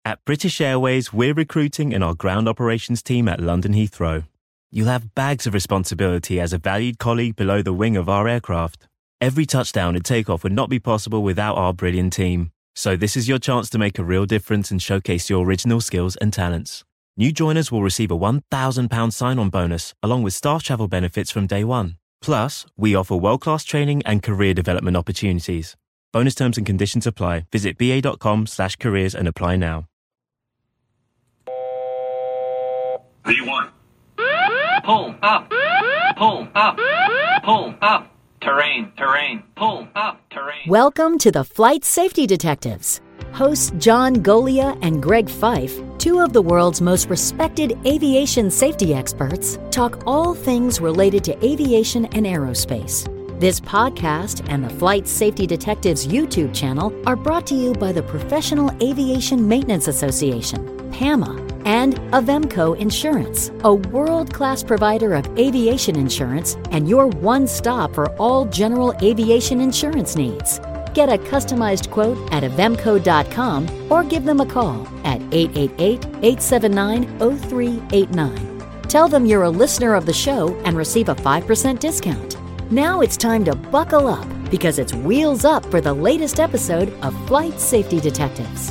At British Airways, we're recruiting in our ground operations team at London Heathrow. You'll have bags of responsibility as a valued colleague below the wing of our aircraft. Every touchdown and takeoff would not be possible without our brilliant team. So this is your chance to make a real difference and showcase your original skills and talents. New joiners will receive a £1,000 sign-on bonus, along with staff travel benefits from day one. Plus, we offer world-class training and career development opportunities. Bonus terms and conditions apply. Visit ba.com/careers and apply now. V1. Pull up. Pull up. Pull up. Terrain. Pull up. Terrain. Welcome to the Flight Safety Detectives. Hosts John Golia and Greg Fife, two of the world's most respected aviation safety experts, talk all things related to aviation and aerospace. This podcast and the Flight Safety Detectives YouTube channel are brought to you by the Professional Aviation Maintenance Association, PAMA, and Avemco Insurance, a world-class provider of aviation insurance and your one stop for all general aviation insurance needs. Get a customized quote at avemco.com or give them a call at 888-879-0389. Tell them you're a listener of the show and receive a 5% discount. Now it's time to buckle up because it's wheels up for the latest episode of Flight Safety Detectives.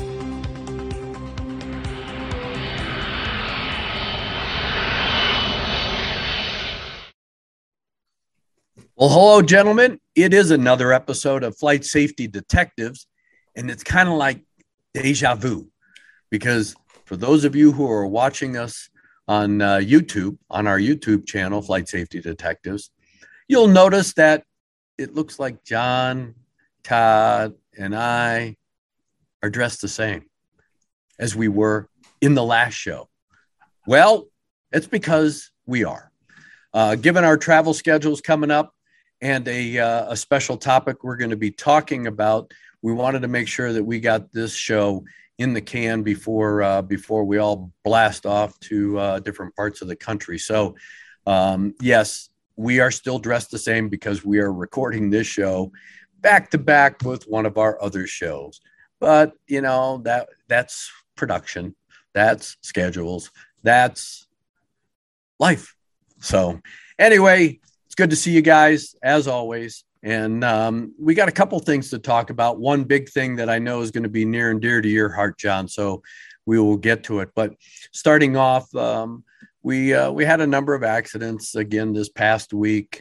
Well, hello, gentlemen. It is another episode of Flight Safety Detectives, and it's kind of like deja vu because for those of you who are watching us on YouTube, on our YouTube channel, Flight Safety Detectives, you'll notice that it looks like John, Todd, and I are dressed the same as we were in the last show. Well, it's because we are. Given our travel schedules coming up, and a special topic we're going to be talking about, we wanted to make sure that we got this show in the can before we all blast off to different parts of the country. So, yes, we are still dressed the same because we are recording this show back to back with one of our other shows. But, you know, that's production, that's schedules, that's life. So anyway, good to see you guys as always. And we got a couple things to talk about. One big thing that I know is going to be near and dear to your heart, John. So we will get to it. But starting off, we had a number of accidents again this past week.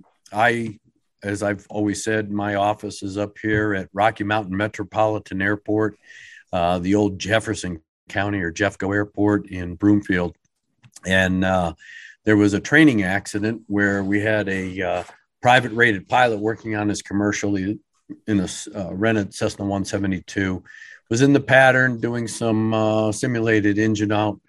As I've always said, my office is up here at Rocky Mountain Metropolitan Airport, the old Jefferson County or Jeffco Airport in Broomfield. And there was a training accident where we had a private rated pilot working on his commercial in a rented Cessna 172, was in the pattern doing some simulated engine out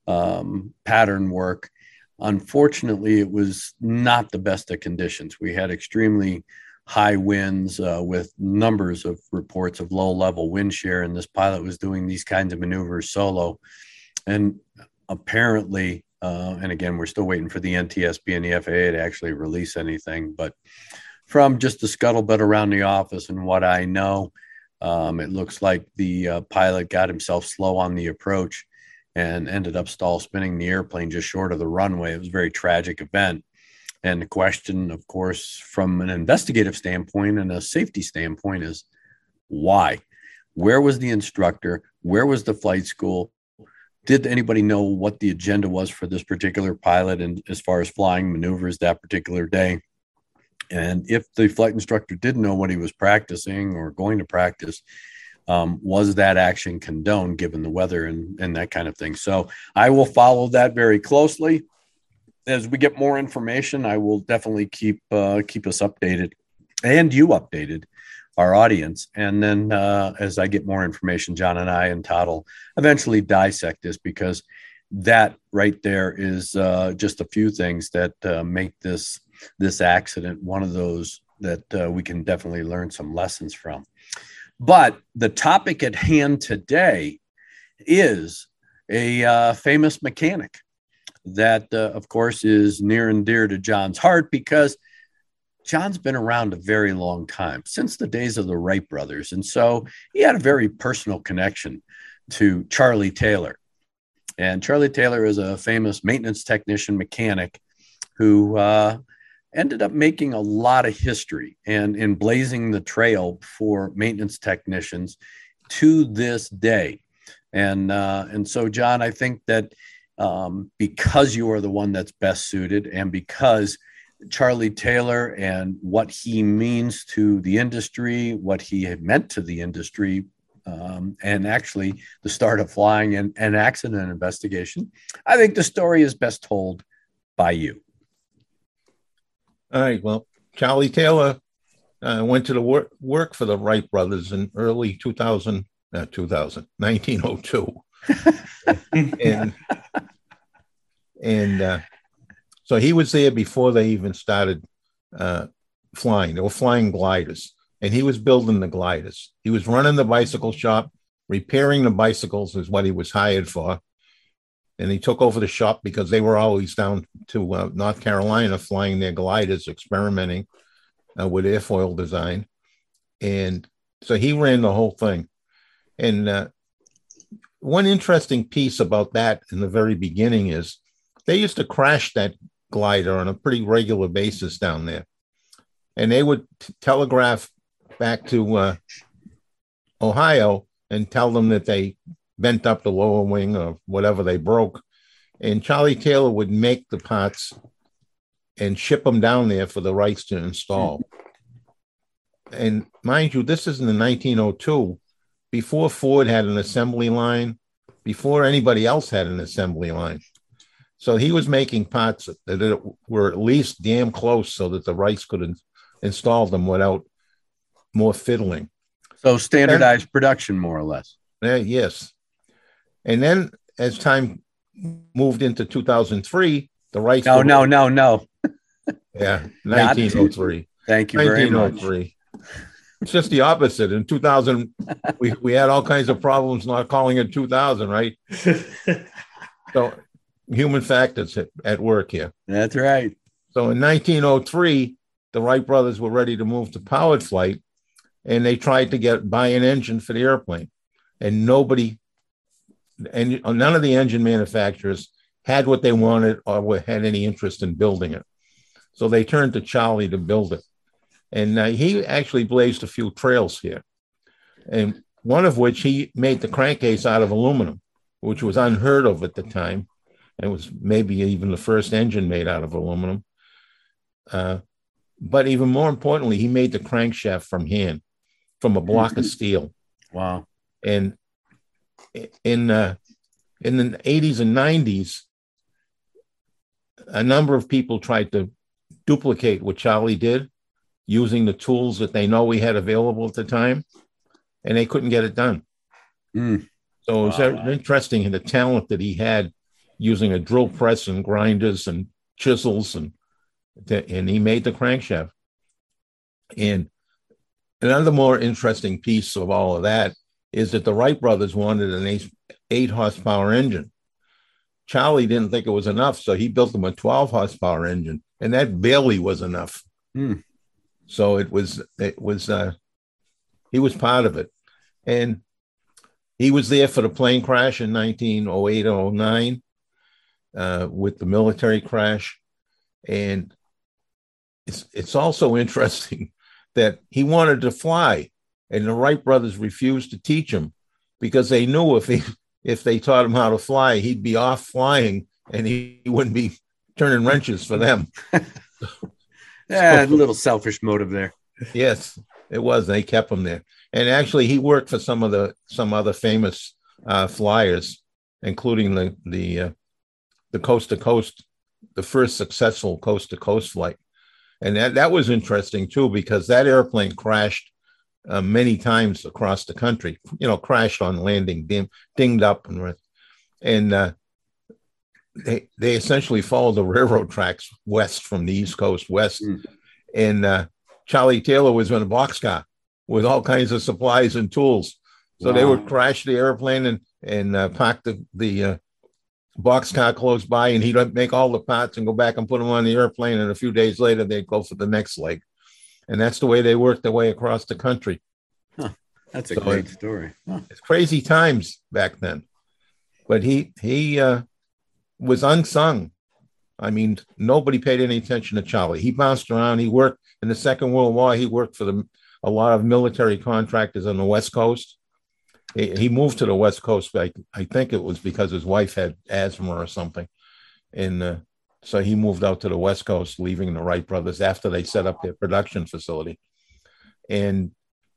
pattern work. Unfortunately, it was not the best of conditions. We had extremely high winds with numbers of reports of low level wind shear, and this pilot was doing these kinds of maneuvers solo. And apparently, and again, we're still waiting for the NTSB and the FAA to actually release anything. But from just the scuttlebutt around the office and what I know, it looks like the pilot got himself slow on the approach and ended up stall spinning the airplane just short of the runway. It was a very tragic event. And the question, of course, from an investigative standpoint and a safety standpoint is why? Where was the instructor? Where was the flight school? Did anybody know what the agenda was for this particular pilot and as far as flying maneuvers that particular day? And if the flight instructor didn't know what he was practicing or going to practice, was that action condoned given the weather and that kind of thing? So I will follow that very closely. As we get more information, I will definitely keep us updated and you updated, our audience. And then as I get more information, John and I and Todd will eventually dissect this, because that right there is just a few things that make this accident one of those that we can definitely learn some lessons from. But the topic at hand today is a famous mechanic that, of course, is near and dear to John's heart, because John's been around a very long time, since the days of the Wright brothers. And so he had a very personal connection to Charlie Taylor. And Charlie Taylor is a famous maintenance technician mechanic who ended up making a lot of history and in blazing the trail for maintenance technicians to this day. And so, John, I think that because you are the one that's best suited, and because Charlie Taylor and what he means to the industry, what he had meant to the industry, and actually the start of flying and accident investigation, I think the story is best told by you. All right. Well, Charlie Taylor went to the work for the Wright brothers in early 1902. and so he was there before they even started flying. They were flying gliders, and he was building the gliders. He was running the bicycle shop, repairing the bicycles is what he was hired for. And he took over the shop because they were always down to North Carolina flying their gliders, experimenting with airfoil design. And so he ran the whole thing. And one interesting piece about that in the very beginning is they used to crash that glider on a pretty regular basis down there. And they would telegraph back to Ohio and tell them that they bent up the lower wing or whatever they broke. And Charlie Taylor would make the parts and ship them down there for the Wrights to install. And mind you, this is in the 1902, before Ford had an assembly line, before anybody else had an assembly line. So he was making parts that were at least damn close so that the Wrights could install them without more fiddling. So standardized production, more or less. Yes. And then as time moved into 2003, the Wrights... No. Yeah, 1903. Thank you very much. It's just the opposite. In 2000, we had all kinds of problems not calling it 2000, right? So human factors at work here. That's right. So in 1903, the Wright brothers were ready to move to powered flight, and they tried to buy an engine for the airplane. And none of the engine manufacturers had what they wanted or had any interest in building it. So they turned to Charlie to build it. And he actually blazed a few trails here. And one of which he made the crankcase out of aluminum, which was unheard of at the time. It was maybe even the first engine made out of aluminum. But even more importantly, he made the crankshaft from hand, from a block of steel. Wow. And in the 80s and 90s, a number of people tried to duplicate what Charlie did using the tools that they know we had available at the time, and they couldn't get it done. So it was interesting, the talent that he had using a drill press and grinders and chisels, and he made the crankshaft. And another more interesting piece of all of that is that the Wright brothers wanted an 8 horsepower engine. Charlie didn't think it was enough, so he built them a 12 horsepower engine, and that barely was enough. So he was part of it. And he was there for the plane crash in 1908 or 09 with the military crash. And it's also interesting that he wanted to fly, and the Wright brothers refused to teach him because they knew if they taught him how to fly, he'd be off flying and he wouldn't be turning wrenches for them. Yeah, a little selfish motive there. Yes, it was. They kept him there. And actually, he worked for some other famous flyers, including the coast to coast, the first successful coast to coast flight. And that was interesting too, because that airplane crashed many times across the country. Crashed on landing, dinged up, and they essentially followed the railroad tracks west from the East Coast west. And Charlie Taylor was in a boxcar with all kinds of supplies and tools. So they would crash the airplane and park the boxcar close by, and he'd make all the parts and go back and put them on the airplane. And a few days later, they'd go for the next leg. And that's the way they worked their way across the country. That's a great story. Huh. It's crazy times back then. But he was unsung. I mean, nobody paid any attention to Charlie. He bounced around. He worked in the Second World War. He worked for a lot of military contractors on the West Coast. He moved to the West Coast. I think it was because his wife had asthma or something. And so he moved out to the West Coast, leaving the Wright brothers after they set up their production facility. And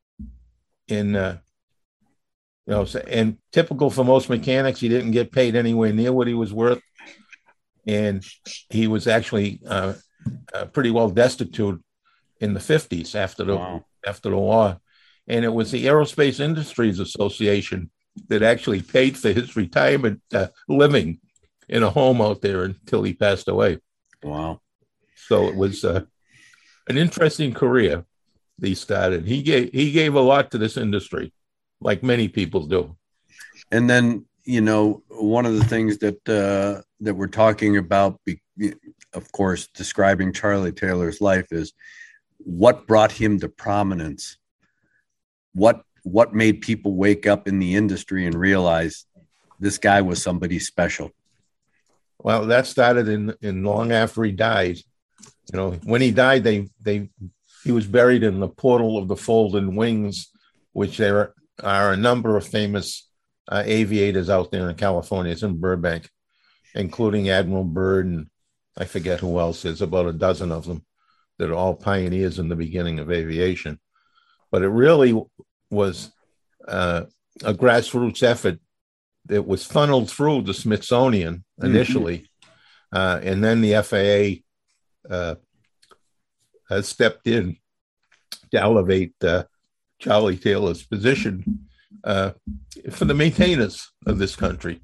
and typical for most mechanics, he didn't get paid anywhere near what he was worth. And he was actually pretty well destitute in the 50s after the war. And it was the Aerospace Industries Association that actually paid for his retirement living in a home out there until he passed away. Wow. So it was an interesting career that he started. He gave a lot to this industry, like many people do. And then, one of the things that we're talking about, of course, describing Charlie Taylor's life is what brought him to prominence. What made people wake up in the industry and realize this guy was somebody special? Well, that started in long after he died. When he died, he was buried in the Portal of the Folding Wings, which there are a number of famous aviators out there in California. It's in Burbank, including Admiral Byrd, and I forget who else. There's about a dozen of them that are all pioneers in the beginning of aviation. But it really was a grassroots effort that was funneled through the Smithsonian initially, and then the FAA has stepped in to elevate Charlie Taylor's position for the maintainers of this country.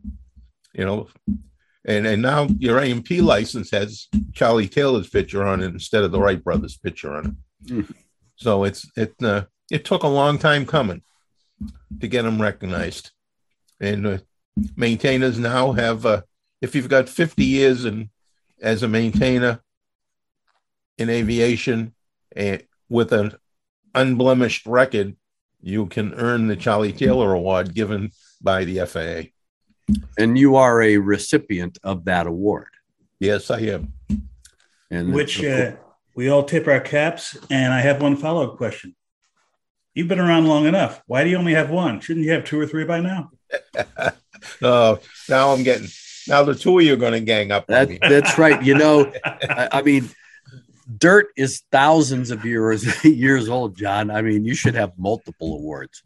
And now your A&P license has Charlie Taylor's picture on it instead of the Wright brothers' picture on it. So it took a long time coming to get them recognized. And maintainers now have, if you've got 50 years as a maintainer in aviation with an unblemished record, you can earn the Charlie Taylor Award given by the FAA. And you are a recipient of that award. Yes, I am. And which we all tip our caps. And I have one follow-up question. You've been around long enough. Why do you only have one? Shouldn't you have two or three by now? Oh, now the two of you are going to gang up. That's right. I mean, dirt is thousands of years old, John. I mean, you should have multiple awards.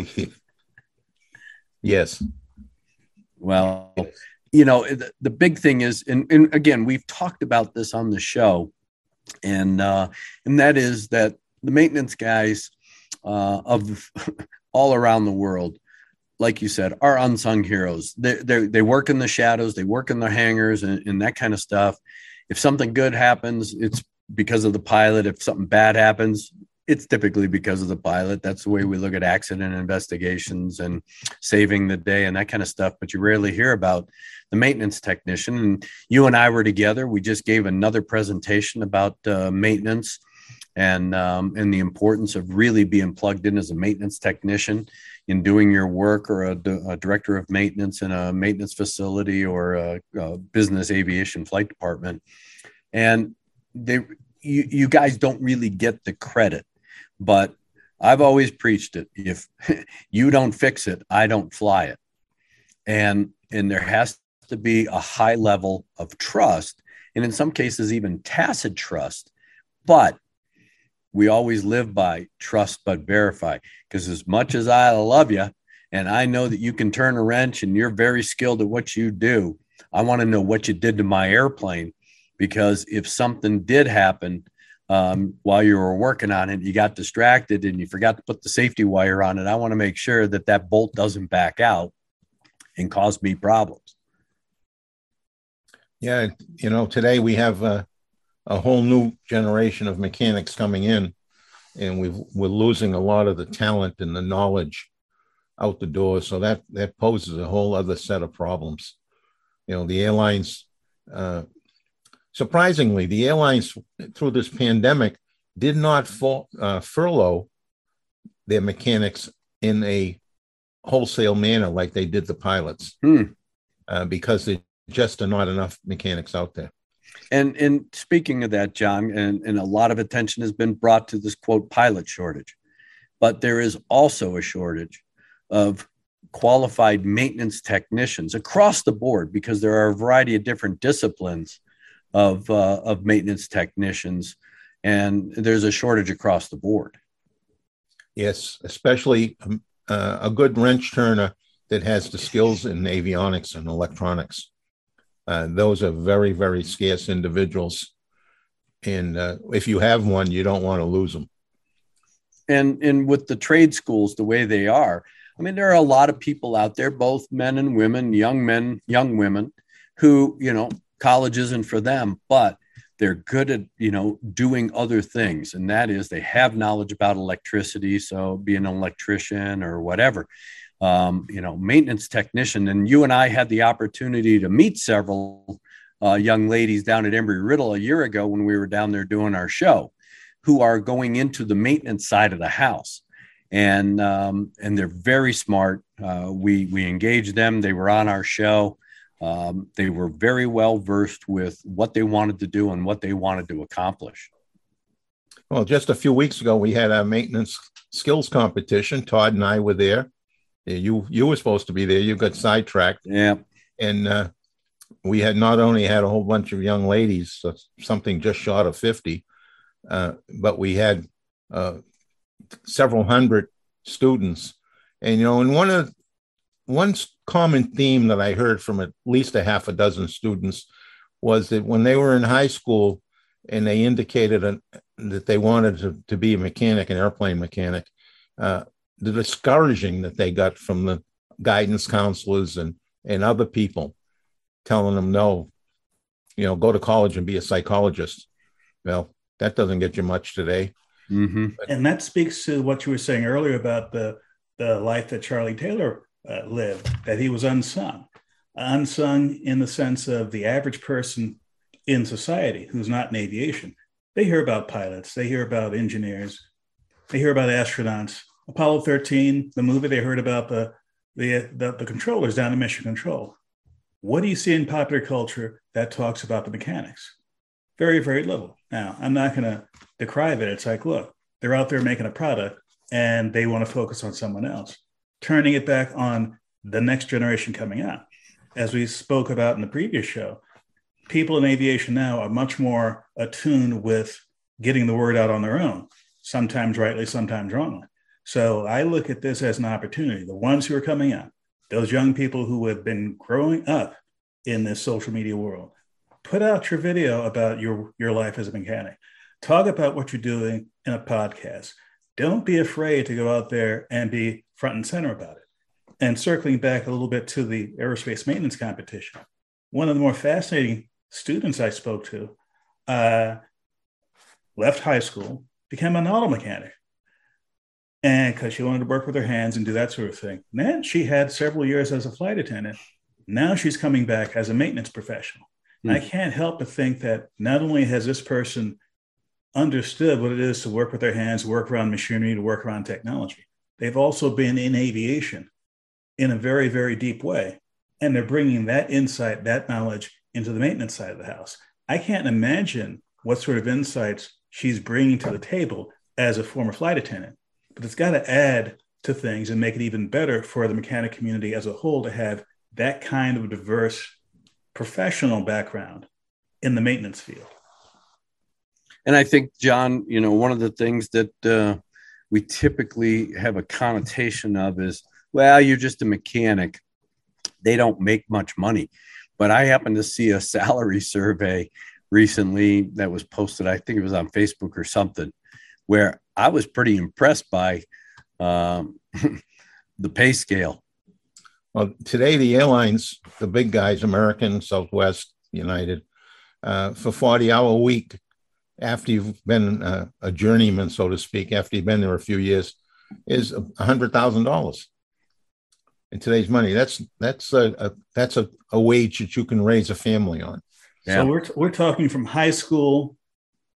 Yes. Well, the big thing is, and again, we've talked about this on the show, and that is that the maintenance guys of all around the world, like you said, are unsung heroes. They work in the shadows, they work in the hangars and that kind of stuff. If something good happens, it's because of the pilot. If something bad happens, it's typically because of the pilot. That's the way we look at accident investigations and saving the day and that kind of stuff. But you rarely hear about the maintenance technician. And you and I were together. We just gave another presentation about maintenance and the importance of really being plugged in as a maintenance technician in doing your work, or a director of maintenance in a maintenance facility or a business aviation flight department. And you guys don't really get the credit, but I've always preached it. If you don't fix it, I don't fly it. And there has to be a high level of trust, and in some cases even tacit trust. But we always live by trust but verify, because as much as I love you and I know that you can turn a wrench and you're very skilled at what you do, I want to know what you did to my airplane, because if something did happen while you were working on it, you got distracted and you forgot to put the safety wire on it, I want to make sure that bolt doesn't back out and cause me problems. Yeah, today we have a whole new generation of mechanics coming in, and we're losing a lot of the talent and the knowledge out the door. So that poses a whole other set of problems. The airlines, surprisingly, the airlines through this pandemic did not furlough their mechanics in a wholesale manner like they did the pilots, because there just are not enough mechanics out there. And speaking of that, John, and a lot of attention has been brought to this, quote, pilot shortage. But there is also a shortage of qualified maintenance technicians across the board, because there are a variety of different disciplines of maintenance technicians, and there's a shortage across the board. Yes, especially a good wrench turner that has the skills in avionics and electronics. Those are very, very scarce individuals. And if you have one, you don't want to lose them. And with the trade schools the way they are, I mean, there are a lot of people out there, both men and women, young men, young women, who, you know, college isn't for them, but they're good at, you know, doing other things. And that is, they have knowledge about electricity. So be an electrician or whatever, you know, maintenance technician. And you and I had the opportunity to meet several young ladies down at Embry-Riddle a year ago when we were down there doing our show, who are going into the maintenance side of the house. And they're very smart. We engaged them. They were on our show. They were very well versed with what they wanted to do and what they wanted to accomplish. Well, just a few weeks ago, we had a maintenance skills competition. Todd and I were there. You were supposed to be there. You got sidetracked. Yeah. And we had not only had a whole bunch of young ladies, something just short of 50, but we had several hundred students. And, you know, and one common theme that I heard from at least a half a dozen students was that when they were in high school and they indicated that they wanted to be a mechanic, an airplane mechanic, the discouraging that they got from the guidance counselors and other people telling them, no, you know, go to college and be a psychologist. Well, that doesn't get you much today. Mm-hmm. And that speaks to what you were saying earlier about the life that Charlie Taylor lived, that he was unsung in the sense of the average person in society who's not in aviation. They hear about pilots, they hear about engineers, they hear about astronauts. Apollo 13, the movie, they heard about the controllers down in Mission Control. What do you see in popular culture that talks about the mechanics? Very, very little. Now, I'm not going to decry that. It's like, look, they're out there making a product and they want to focus on someone else, turning it back on the next generation coming out. As we spoke about in the previous show, people in aviation now are much more attuned with getting the word out on their own, sometimes rightly, sometimes wrongly. So I look at this as an opportunity. The ones who are coming out, those young people who have been growing up in this social media world, put out your video about your life as a mechanic. Talk about what you're doing in a podcast. Don't be afraid to go out there and be front and center about it. And circling back a little bit to the aerospace maintenance competition, one of the more fascinating students I spoke to left high school, became an auto mechanic. And because she wanted to work with her hands and do that sort of thing. And then she had several years as a flight attendant. Now she's coming back as a maintenance professional. And I can't help but think that not only has this person understood what it is to work with their hands, work around machinery, to work around technology, they've also been in aviation in a very, very deep way. And they're bringing that insight, that knowledge into the maintenance side of the house. I can't imagine what sort of insights she's bringing to the table as a former flight attendant. But it's got to add to things and make it even better for the mechanic community as a whole to have that kind of diverse professional background in the maintenance field. And I think, John, you know, one of the things that we typically have a connotation of is, well, you're just a mechanic. They don't make much money. But I happened to see a salary survey recently that was posted, I think it was on Facebook or something, where I was pretty impressed by the pay scale. Well, today the airlines, the big guys, American, Southwest, United, for 40-hour week, after you've been a journeyman, so to speak, after you've been there a few years, is $100,000 in today's money. That's a wage that you can raise a family on. Yeah. So we're talking from high school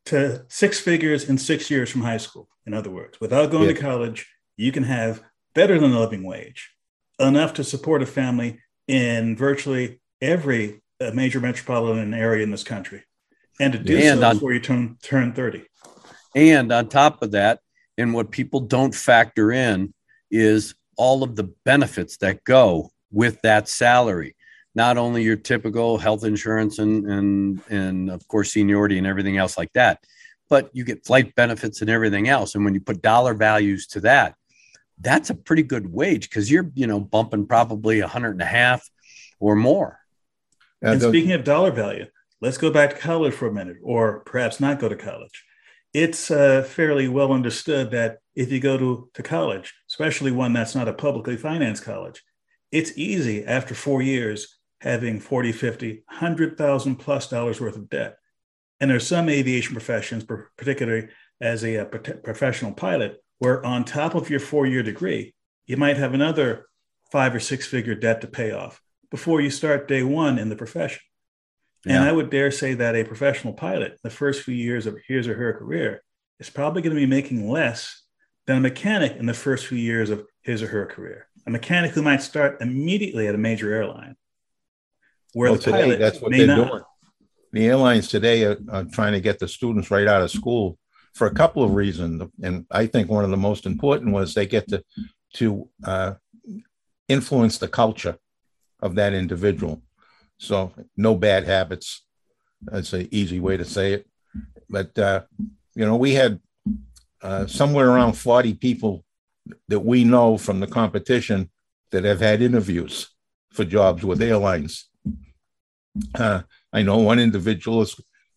to six figures in 6 years from high school. In other words, without going to college, you can have better than a living wage, enough to support a family in virtually every major metropolitan area in this country, and to do so before you turn 30. And on top of that, and what people don't factor in is all of the benefits that go with that salary. Not only your typical health insurance and of course, seniority and everything else like that, but you get flight benefits and everything else. And when you put dollar values to that, that's a pretty good wage, because you're, bumping probably $100.50 or more. And speaking of dollar value, let's go back to college for a minute, or perhaps not go to college. It's fairly well understood that if you go to college, especially one that's not a publicly financed college, it's easy after 4 years having 40, 50, $100,000 plus worth of debt. And there's some aviation professions, particularly as a professional pilot, where on top of your 4-year degree, you might have another 5 or 6 figure debt to pay off before you start day one in the profession. Yeah. And I would dare say that a professional pilot, the first few years of his or her career, is probably going to be making less than a mechanic in the first few years of his or her career. A mechanic who might start immediately at a major airline, where the today, pilot that's what may they're not. doing. The airlines today are trying to get the students right out of school for a couple of reasons. And I think one of the most important was they get to influence the culture of that individual. So no bad habits. That's an easy way to say it. But, we had somewhere around 40 people that we know from the competition that have had interviews for jobs with airlines. I know one individual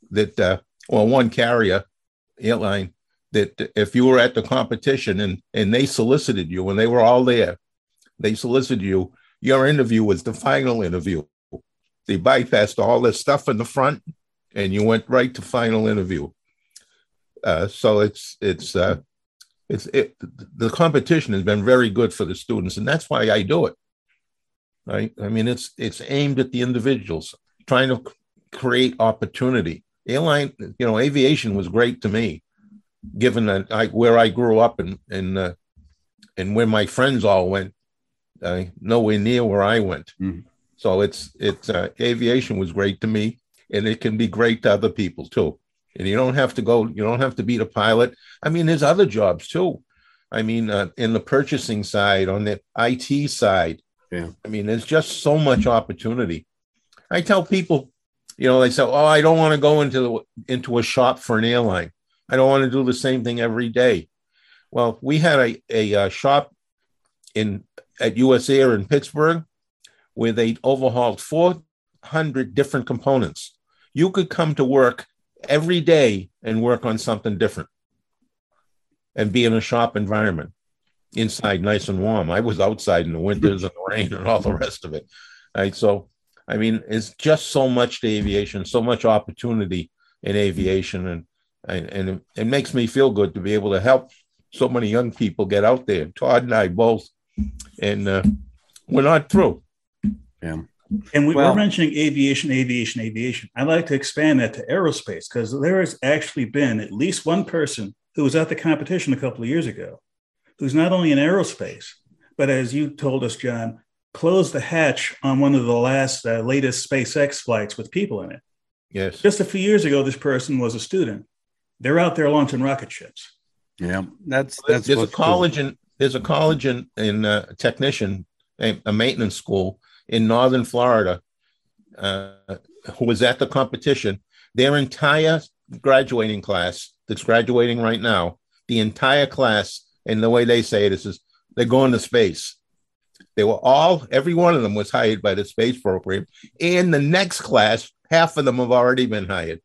one carrier airline that if you were at the competition and they solicited you, when they were all there, they solicited you, your interview was the final interview. They bypassed all this stuff in the front and you went right to final interview. So the competition has been very good for the students, and that's why I do it. Right? I mean, it's aimed at the individuals, trying to create opportunity. Aviation was great to me, given that where I grew up and where my friends all went, nowhere near where I went. Mm-hmm. So aviation was great to me, and it can be great to other people too. And you don't have to be the pilot. I mean, there's other jobs too. I mean, in the purchasing side, on the IT side, yeah. I mean, there's just so much opportunity. I tell people, they say, "Oh, I don't want to go into a shop for an airline. I don't want to do the same thing every day." Well, we had a shop at US Air in Pittsburgh where they overhauled 400 different components. You could come to work every day and work on something different and be in a shop environment, inside nice and warm. I was outside in the winters and the rain and all the rest of it. Right. So, I mean, it's just so much to aviation, so much opportunity in aviation. And it makes me feel good to be able to help so many young people get out there. Todd and I both, and we're not through. Yeah. And we're mentioning aviation. I'd like to expand that to aerospace, because there has actually been at least one person who was at the competition a couple of years ago, who's not only in aerospace, but as you told us, John, closed the hatch on one of the latest SpaceX flights with people in it. Yes. Just a few years ago, this person was a student. They're out there launching rocket ships. Yeah, that's there's a college cool. There's a college in technician, a maintenance school in Northern Florida, who was at the competition. Their entire graduating class that's graduating right now, the entire class, and the way they say it is they're going to space. They were every one of them was hired by the space program. And the next class, half of them have already been hired.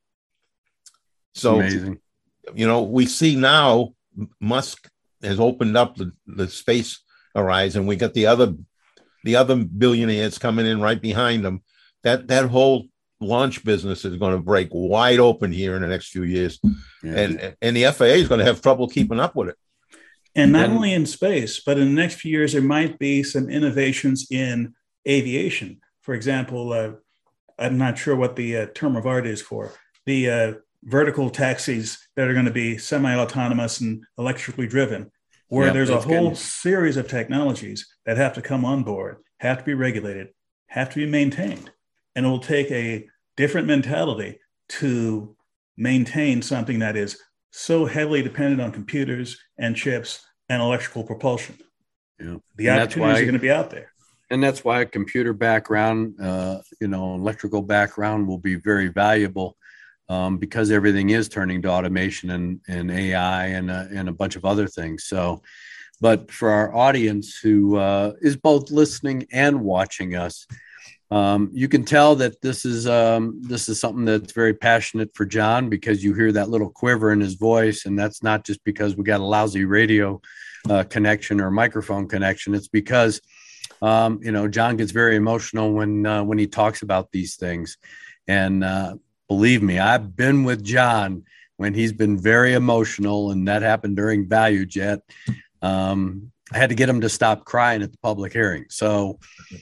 So, amazing. We see now Musk has opened up the space horizon. We got the other billionaires coming in right behind them. That whole launch business is going to break wide open here in the next few years. Yeah. And the FAA is going to have trouble keeping up with it. And not only in space, but in the next few years, there might be some innovations in aviation. For example, I'm not sure what the term of art is for the vertical taxis that are going to be semi-autonomous and electrically driven, where there's a whole series of technologies that have to come on board, have to be regulated, have to be maintained. And it will take a different mentality to maintain something that is so heavily dependent on computers and chips and electrical propulsion. Yeah. The opportunities are going to be out there. And that's why a computer background, electrical background will be very valuable, because everything is turning to automation and AI and a bunch of other things. So, but for our audience who is both listening and watching us, you can tell that this is something that's very passionate for John, because you hear that little quiver in his voice, and that's not just because we got a lousy radio connection or microphone connection. It's because John gets very emotional when he talks about these things, and believe me, I've been with John when he's been very emotional, and that happened during ValueJet. I had to get him to stop crying at the public hearing. So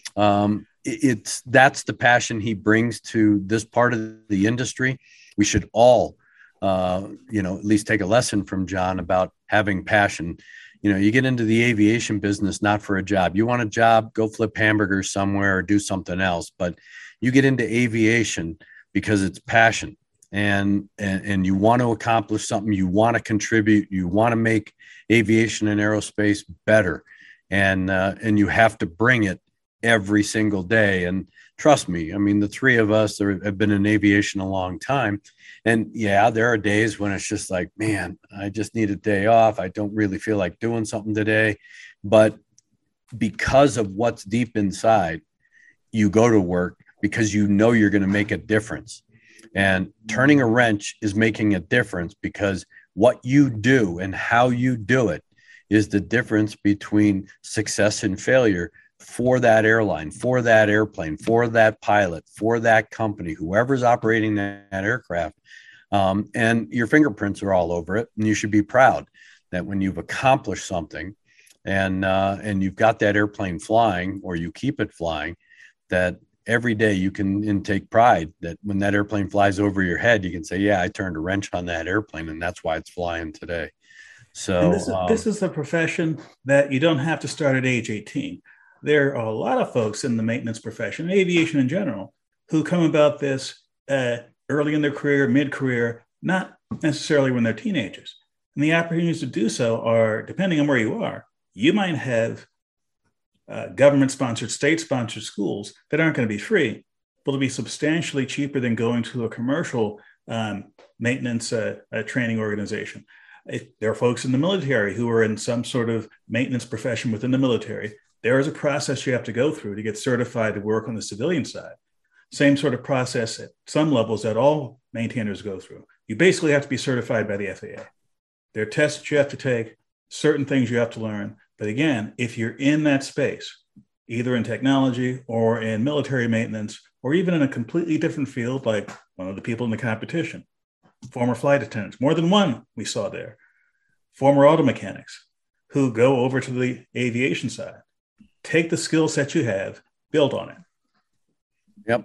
that's the passion he brings to this part of the industry. We should all, at least take a lesson from John about having passion. You get into the aviation business not for a job. You want a job, go flip hamburgers somewhere or do something else. But you get into aviation because it's passion, and you want to accomplish something. You want to contribute. You want to make aviation and aerospace better, and you have to bring it every single day. And trust me, I mean, the three of us have been in aviation a long time. And yeah, there are days when it's just like, man, I just need a day off. I don't really feel like doing something today. But because of what's deep inside, you go to work because you know you're going to make a difference. And turning a wrench is making a difference, because what you do and how you do it is the difference between success and failure for that airline, for that airplane, for that pilot, for that company, whoever's operating that aircraft. And your fingerprints are all over it. And you should be proud that when you've accomplished something and you've got that airplane flying, or you keep it flying, that every day you can take pride that when that airplane flies over your head, you can say, yeah, I turned a wrench on that airplane, and that's why it's flying today. So this is a profession that you don't have to start at age 18. There are a lot of folks in the maintenance profession, aviation in general, who come about this early in their career, mid-career, not necessarily when they're teenagers. And the opportunities to do so are, depending on where you are, you might have government-sponsored, state-sponsored schools that aren't going to be free, but will be substantially cheaper than going to a commercial maintenance training organization. There are folks in the military who are in some sort of maintenance profession within the military. There is a process you have to go through to get certified to work on the civilian side. Same sort of process at some levels that all maintainers go through. You basically have to be certified by the FAA. There are tests that you have to take, certain things you have to learn. But again, if you're in that space, either in technology or in military maintenance, or even in a completely different field, like one of the people in the competition, former flight attendants, more than one we saw there, former auto mechanics who go over to the aviation side, take the skill set you have, build on it. Yep.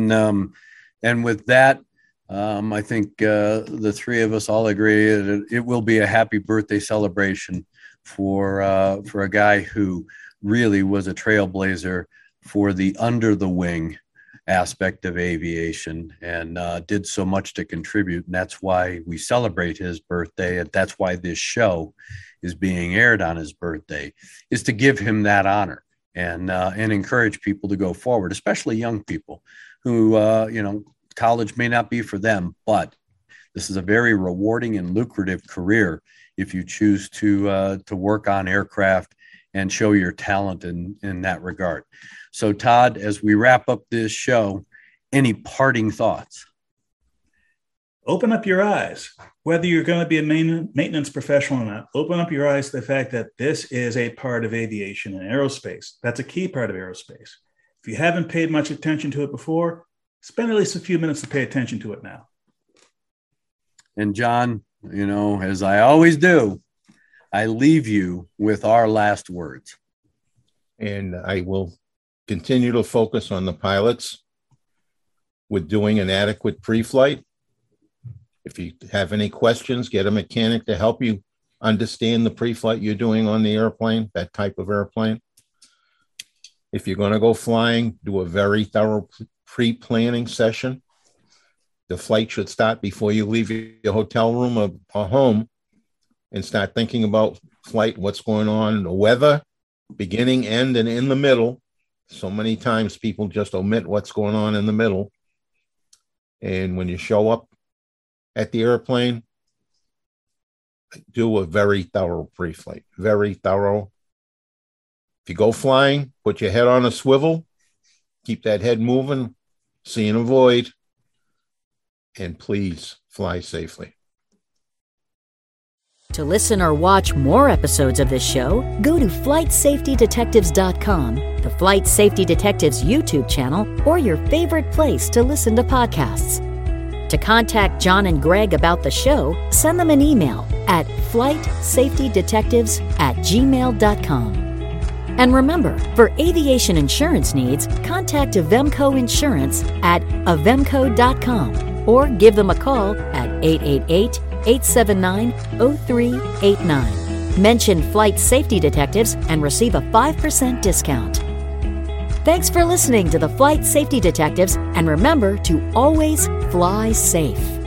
And with that, I think the three of us all agree that it will be a happy birthday celebration for a guy who really was a trailblazer for the under the wing aspect of aviation, and did so much to contribute. And that's why we celebrate his birthday. And that's why this show is being aired on his birthday, is to give him that honor and encourage people to go forward, especially young people who, college may not be for them, but this is a very rewarding and lucrative career if you choose to work on aircraft and show your talent in that regard. So, Todd, as we wrap up this show, any parting thoughts? Open up your eyes. Whether you're going to be a maintenance professional or not, open up your eyes to the fact that this is a part of aviation and aerospace. That's a key part of aerospace. If you haven't paid much attention to it before, spend at least a few minutes to pay attention to it now. And John, as I always do, I leave you with our last words. And I will continue to focus on the pilots with doing an adequate pre-flight If you have any questions, get a mechanic to help you understand the pre-flight you're doing on the airplane, that type of airplane. If you're going to go flying, do a very thorough pre-planning session. The flight should start before you leave your hotel room or home, and start thinking about flight, what's going on, the weather, beginning, end, and in the middle. So many times people just omit what's going on in the middle. And when you show up at the airplane, do a very thorough pre-flight, very thorough. If you go flying, put your head on a swivel, keep that head moving, see and avoid, and please fly safely. To listen or watch more episodes of this show, go to FlightSafetyDetectives.com, the Flight Safety Detectives YouTube channel, or your favorite place to listen to podcasts. To contact John and Greg about the show, send them an email at flightsafetydetectives@gmail.com. And remember, for aviation insurance needs, contact Avemco Insurance at avemco.com or give them a call at 888-879-0389. Mention Flight Safety Detectives and receive a 5% discount. Thanks for listening to the Flight Safety Detectives, and remember to always fly safe.